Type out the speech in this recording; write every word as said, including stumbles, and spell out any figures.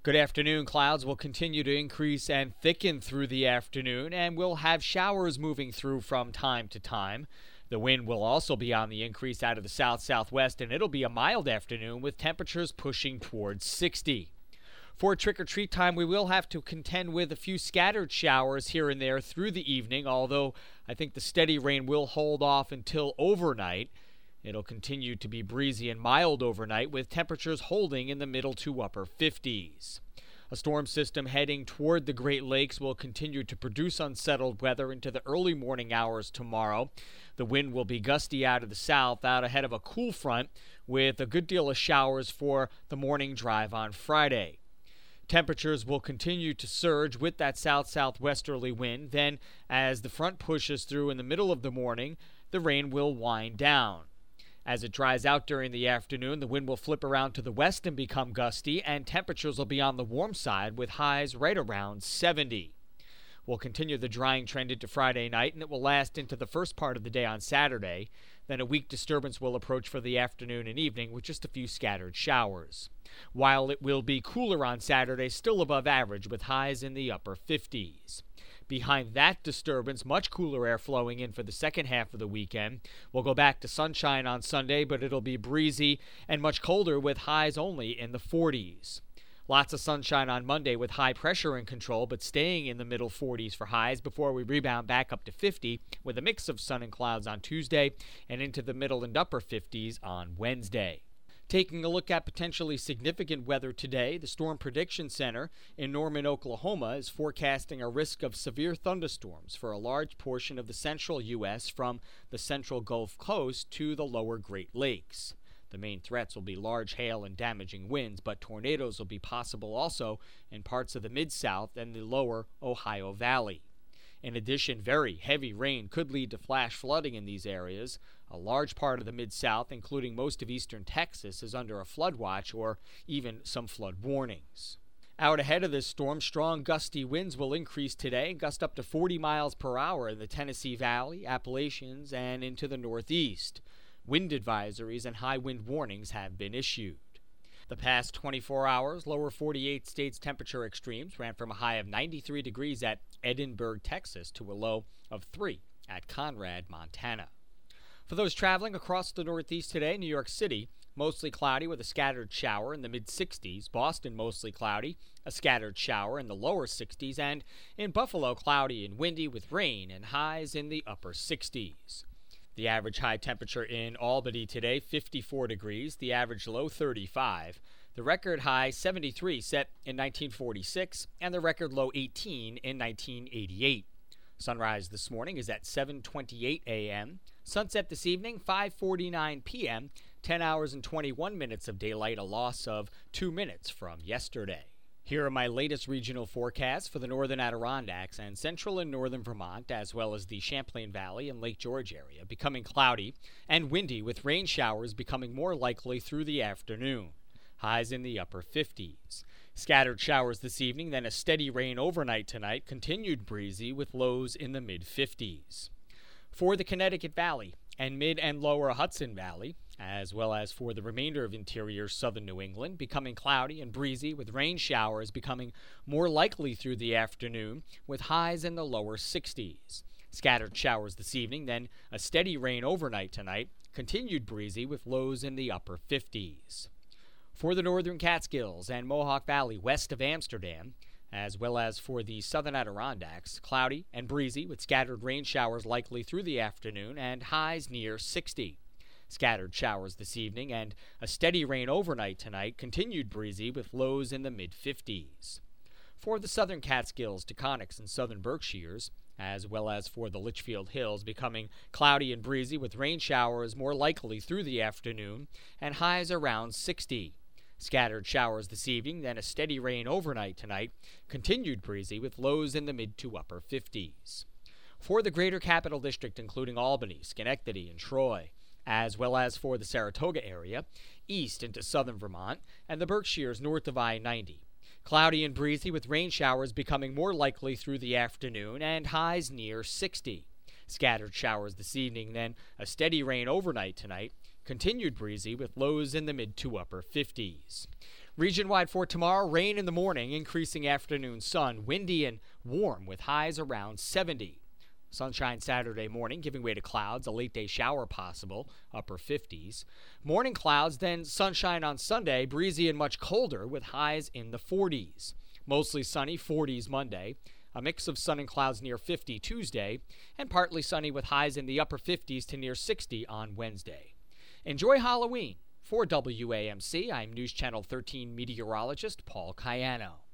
Good afternoon. Clouds will continue to increase and thicken through the afternoon, and we'll have showers moving through from time to time. The wind will also be on the increase out of the south-southwest, and it'll be a mild afternoon with temperatures pushing towards sixty. For trick-or-treat time, we will have to contend with a few scattered showers here and there through the evening, although I think the steady rain will hold off until overnight. It'll continue to be breezy and mild overnight, with temperatures holding in the middle to upper fifties. A storm system heading toward the Great Lakes will continue to produce unsettled weather into the early morning hours tomorrow. The wind will be gusty out of the south, out ahead of a cool front, with a good deal of showers for the morning drive on Friday. Temperatures will continue to surge with that south-southwesterly wind. Then, as the front pushes through in the middle of the morning, the rain will wind down. As it dries out during the afternoon, the wind will flip around to the west and become gusty, and temperatures will be on the warm side with highs right around seventy. We'll continue the drying trend into Friday night, and it will last into the first part of the day on Saturday. Then a weak disturbance will approach for the afternoon and evening with just a few scattered showers. While it will be cooler on Saturday, still above average with highs in the upper fifties. Behind that disturbance, much cooler air flowing in for the second half of the weekend. We'll go back to sunshine on Sunday, but it'll be breezy and much colder with highs only in the forties. Lots of sunshine on Monday with high pressure in control, but staying in the middle forties for highs before we rebound back up to fifty with a mix of sun and clouds on Tuesday and into the middle and upper fifties on Wednesday. Taking a look at potentially significant weather today, the Storm Prediction Center in Norman, Oklahoma is forecasting a risk of severe thunderstorms for a large portion of the central U S from the central Gulf Coast to the lower Great Lakes. The main threats will be large hail and damaging winds, but tornadoes will be possible also in parts of the Mid-South and the lower Ohio Valley. In addition, very heavy rain could lead to flash flooding in these areas. A large part of the Mid-South, including most of eastern Texas, is under a flood watch or even some flood warnings. Out ahead of this storm, strong gusty winds will increase today, gust up to forty miles per hour in the Tennessee Valley, Appalachians, and into the Northeast. Wind advisories and high wind warnings have been issued. The past twenty-four hours, lower forty-eight states temperature extremes ran from a high of ninety-three degrees at Edinburgh, Texas, to a low of three at Conrad, Montana. For those traveling across the Northeast today, New York City, mostly cloudy with a scattered shower in the mid-sixties. Boston, mostly cloudy, a scattered shower in the lower sixties. And in Buffalo, cloudy and windy with rain and highs in the upper sixties. The average high temperature in Albany today, fifty-four degrees. The average low, thirty-five. The record high, seventy-three, set in nineteen forty-six, and the record low, eighteen, in nineteen eighty-eight. Sunrise this morning is at seven twenty-eight a.m. Sunset this evening, five forty-nine p.m., ten hours and twenty-one minutes of daylight, a loss of two minutes from yesterday. Here are my latest regional forecasts for the northern Adirondacks and central and northern Vermont, as well as the Champlain Valley and Lake George area, becoming cloudy and windy with rain showers becoming more likely through the afternoon. Highs in the upper fifties. Scattered showers this evening, then a steady rain overnight tonight, continued breezy with lows in the mid-fifties. For the Connecticut Valley and mid and lower Hudson Valley, as well as for the remainder of interior southern New England, becoming cloudy and breezy with rain showers becoming more likely through the afternoon with highs in the lower sixties. Scattered showers this evening, then a steady rain overnight tonight, continued breezy with lows in the upper fifties. For the northern Catskills and Mohawk Valley west of Amsterdam, as well as for the southern Adirondacks, cloudy and breezy with scattered rain showers likely through the afternoon and highs near sixty. Scattered showers this evening and a steady rain overnight tonight, continued breezy with lows in the mid-fifties. For the southern Catskills, Taconics, and southern Berkshires, as well as for the Litchfield Hills, becoming cloudy and breezy with rain showers more likely through the afternoon and highs around sixty. Scattered showers this evening, then a steady rain overnight tonight, continued breezy with lows in the mid to upper fifties. For the greater capital district, including Albany, Schenectady, and Troy, as well as for the Saratoga area, east into southern Vermont, and the Berkshires north of I ninety. Cloudy and breezy with rain showers becoming more likely through the afternoon and highs near sixty. Scattered showers this evening, then a steady rain overnight tonight, continued breezy with lows in the mid to upper fifties. Region-wide for tomorrow, rain in the morning, increasing afternoon sun, windy and warm with highs around seventy. Sunshine Saturday morning, giving way to clouds, a late-day shower possible, upper fifties. Morning clouds, then sunshine on Sunday, breezy and much colder with highs in the forties. Mostly sunny, forties Monday. A mix of sun and clouds near fifty Tuesday, and partly sunny with highs in the upper fifties to near sixty on Wednesday. Enjoy Halloween. For W A M C, I'm News Channel thirteen meteorologist Paul Cayano.